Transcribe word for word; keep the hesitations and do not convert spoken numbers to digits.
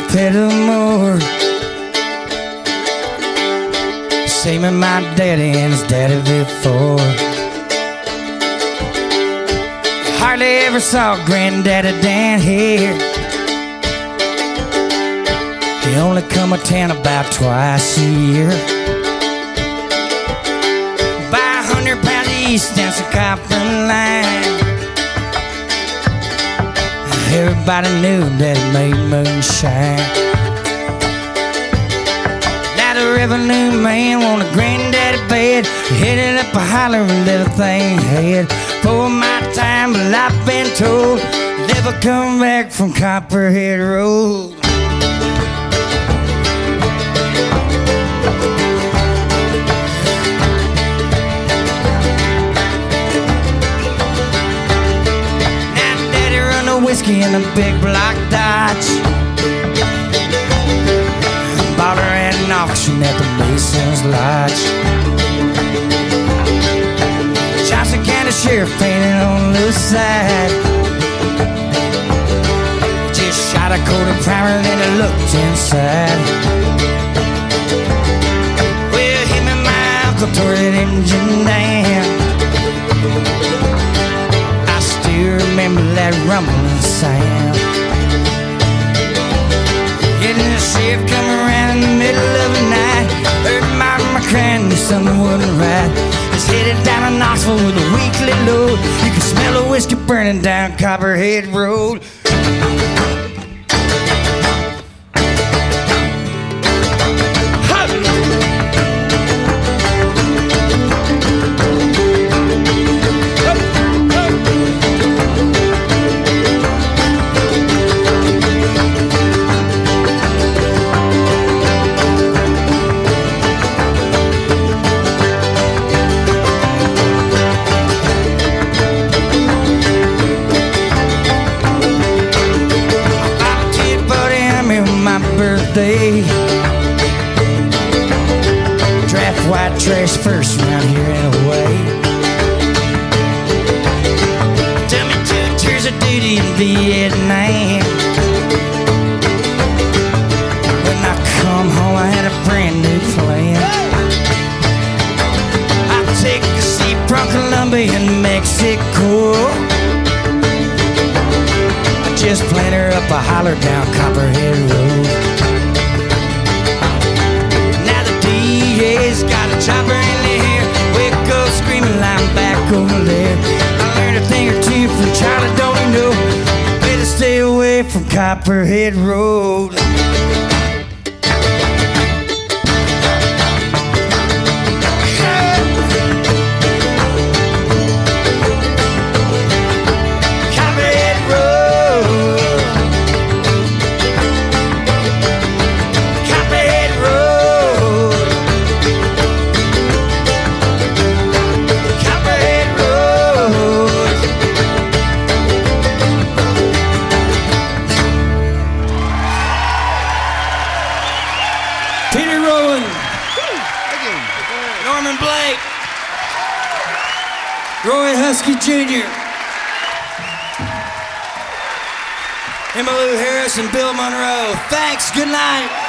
pedal more. Same as my daddy and his daddy before. Hardly ever saw Granddaddy Dan here. He only come a town about twice a year. Buy a hundred pounds east down the copper line. Everybody knew that it made moonshine. Now the revenue man want a granddaddy bed. Headed up a holler and little thing head. For my time, but I've been told never come back from Copperhead Road. Whiskey in a big block Dodge. Bought her at an auction at the Mason's Lodge. Johnson County Sheriff painted on the side. Just shot a coat of primer and then I looked inside. Well, him and my uncle tore that engine down. Remember that rumbling sound. Getting the sheriff come around in the middle of the night. Heard my mama crying, knew something wasn't right. He's headed down to Knoxville with a weekly load. You can smell the whiskey burning down Copperhead Road. Draft white trash first around here anyway. Tell me two tours of duty in Vietnam. When I come home I had a brand new plan. I'd take a seat from Colombia and Mexico. I just plant her up a holler down Copperhead Road. He's got a chopper in the hair. Wake up screaming, I'm back over there. I learned a thing or two from Charlie, don't you know? Better stay away from Copperhead Road. Roy Husky Junior Emmylou Harris and Bill Monroe. Thanks, good night.